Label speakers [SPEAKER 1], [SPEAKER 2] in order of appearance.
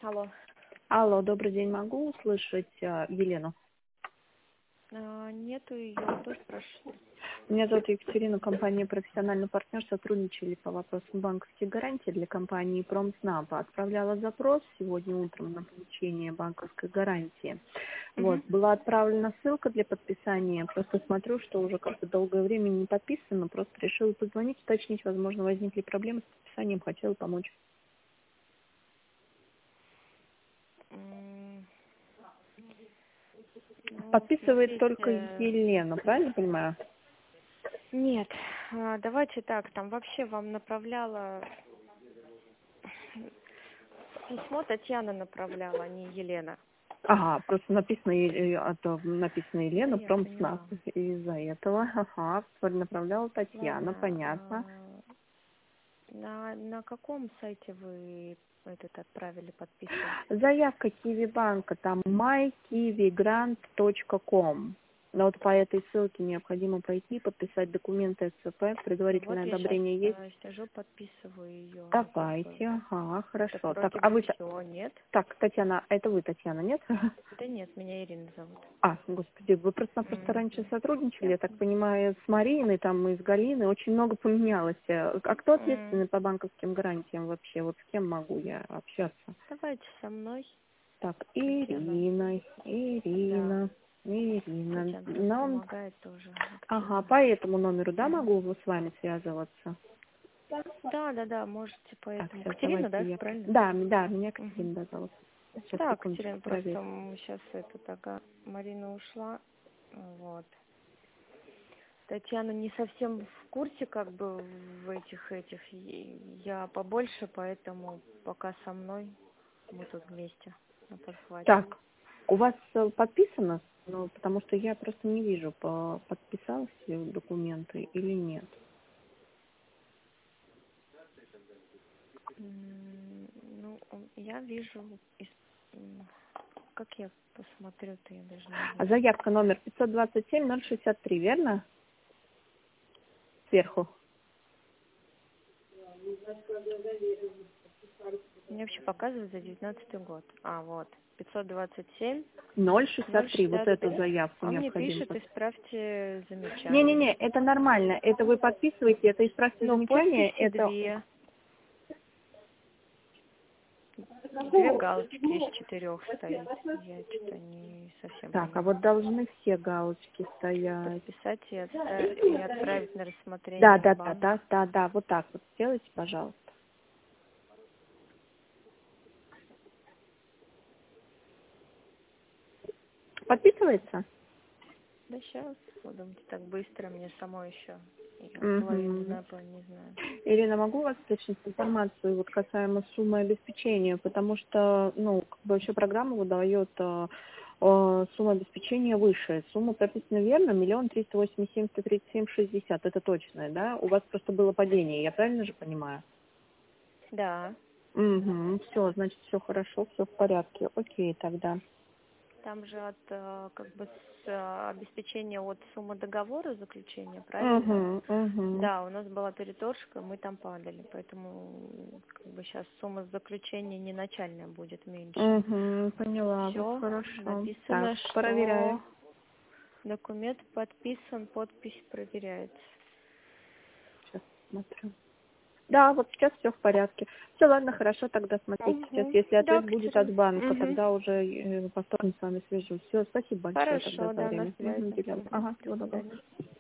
[SPEAKER 1] Алло.
[SPEAKER 2] Алло, добрый день, могу услышать Елену?
[SPEAKER 1] Нету ее, кто спрашивает?
[SPEAKER 2] Меня зовут Екатерина, компания «Профессиональный партнер». Сотрудничали по вопросам банковских гарантий для компании «Промснаб». Отправляла запрос сегодня утром на получение банковской гарантии. Вот, была отправлена ссылка для подписания. Просто смотрю, что уже как-то долгое время не подписано. Просто решила позвонить, уточнить, возможно, возникли проблемы с подписанием. Хотела помочь. Подписывает только Елена, правильно понимаю?
[SPEAKER 1] Нет, давайте так, там вообще вам направляла письмо, Татьяна направляла, а не Елена.
[SPEAKER 2] Ага, просто написано Елена,
[SPEAKER 1] Я
[SPEAKER 2] Промснаб.
[SPEAKER 1] поняла.
[SPEAKER 2] Из-за этого, ага, направляла Татьяна,
[SPEAKER 1] Ладно,
[SPEAKER 2] понятно.
[SPEAKER 1] на каком сайте вы этот отправили подписывать?
[SPEAKER 2] Заявка Киви-банка, там mykivigrant.com. Но вот по этой ссылке необходимо пойти, подписать документы СЦП,
[SPEAKER 1] Вот
[SPEAKER 2] предварительное
[SPEAKER 1] я сейчас
[SPEAKER 2] одобрение есть.
[SPEAKER 1] сижу, подписываю ее.
[SPEAKER 2] Давайте, ага,
[SPEAKER 1] Так
[SPEAKER 2] хорошо. Так,
[SPEAKER 1] вроде
[SPEAKER 2] а
[SPEAKER 1] бы
[SPEAKER 2] вы...
[SPEAKER 1] все, нет?
[SPEAKER 2] Так, Татьяна, это вы, Татьяна, нет?
[SPEAKER 1] Да нет, меня Ирина зовут.
[SPEAKER 2] А, господи, вы просто раньше сотрудничали, я так понимаю, с Мариной, там, и с Галиной, очень много поменялось. А кто ответственный по банковским гарантиям вообще? Вот с кем могу я общаться?
[SPEAKER 1] Давайте со мной.
[SPEAKER 2] Так,
[SPEAKER 1] Татьяна.
[SPEAKER 2] Ирина.
[SPEAKER 1] Татьяна просто
[SPEAKER 2] Нам...
[SPEAKER 1] помогает тоже
[SPEAKER 2] Ага,
[SPEAKER 1] активно.
[SPEAKER 2] по этому номеру, да, могу с вами связываться?
[SPEAKER 1] Да, можете
[SPEAKER 2] Так,
[SPEAKER 1] поэтому.
[SPEAKER 2] сейчас
[SPEAKER 1] Катерина,
[SPEAKER 2] давайте
[SPEAKER 1] да,
[SPEAKER 2] я...
[SPEAKER 1] правильно?
[SPEAKER 2] Да, меня Катерина, да, зовут. Сейчас,
[SPEAKER 1] Да,
[SPEAKER 2] секундочку,
[SPEAKER 1] Катерина, просто
[SPEAKER 2] проверь.
[SPEAKER 1] сейчас Марина ушла. Вот. Татьяна не совсем в курсе, как бы, в этих. Я побольше, поэтому пока со мной мы тут вместе на подхвате.
[SPEAKER 2] Так, у вас подписано? Ну, потому что я просто не вижу, подписал все документы или нет.
[SPEAKER 1] Ну, я вижу, как я посмотрю-то, я даже не
[SPEAKER 2] А
[SPEAKER 1] вижу.
[SPEAKER 2] заявка номер 527-063, верно? Сверху.
[SPEAKER 1] Мне вообще показывает за 19 год. А, вот. 527
[SPEAKER 2] 063, вот эту
[SPEAKER 1] 063.
[SPEAKER 2] заявку
[SPEAKER 1] Он мне
[SPEAKER 2] необходимо
[SPEAKER 1] пишет,
[SPEAKER 2] подписать.
[SPEAKER 1] исправьте замечание.
[SPEAKER 2] Не-не-не, это нормально. Это вы подписываете, это исправьте
[SPEAKER 1] Но
[SPEAKER 2] замечание,
[SPEAKER 1] подписи
[SPEAKER 2] это...
[SPEAKER 1] две галочки из 4 стоит. Я что-то не совсем
[SPEAKER 2] Так, а
[SPEAKER 1] понимаю.
[SPEAKER 2] вот должны все галочки стоять.
[SPEAKER 1] Подписать и отправить на
[SPEAKER 2] Да,
[SPEAKER 1] рассмотрение в
[SPEAKER 2] да, да,
[SPEAKER 1] банк.
[SPEAKER 2] да, да, да, вот так вот сделайте, пожалуйста. Подписывается?
[SPEAKER 1] Да сейчас, вы думаете, так быстро мне самой еще. Я половину
[SPEAKER 2] Угу.
[SPEAKER 1] знаю, половину не знаю.
[SPEAKER 2] Ирина, могу у вас уточнить информацию вот касаемо суммы обеспечения, потому что, ну, как бы вообще программа выдает сумма обеспечения выше. Сумма прописана верно, 1 387 137 60, это точное, да? У вас просто было падение, я правильно же понимаю?
[SPEAKER 1] Да,
[SPEAKER 2] Угу, все, значит, все хорошо, все в порядке. Окей, тогда.
[SPEAKER 1] там же от как бы обеспечения от суммы договора заключения, правильно?
[SPEAKER 2] Угу, угу.
[SPEAKER 1] Да, у нас была переторжка, мы там падали, поэтому как бы сейчас сумма заключения не начальная будет меньше.
[SPEAKER 2] Угу, поняла вас,
[SPEAKER 1] Все
[SPEAKER 2] хорошо. Так,
[SPEAKER 1] написано,
[SPEAKER 2] проверяю.
[SPEAKER 1] что документ подписан, подпись проверяется.
[SPEAKER 2] Сейчас смотрю. Да, вот сейчас все в порядке. Все, ладно, хорошо, тогда смотрите. Сейчас,
[SPEAKER 1] Угу.
[SPEAKER 2] если
[SPEAKER 1] Да,
[SPEAKER 2] ответ будет от
[SPEAKER 1] Катерина.
[SPEAKER 2] банка,
[SPEAKER 1] Угу.
[SPEAKER 2] тогда уже повторно с вами свяжусь. Все, спасибо большое тогда
[SPEAKER 1] Хорошо,
[SPEAKER 2] за
[SPEAKER 1] да, на
[SPEAKER 2] время. Угу,
[SPEAKER 1] связи.
[SPEAKER 2] Ага,
[SPEAKER 1] До
[SPEAKER 2] всего доброго.
[SPEAKER 1] свидания.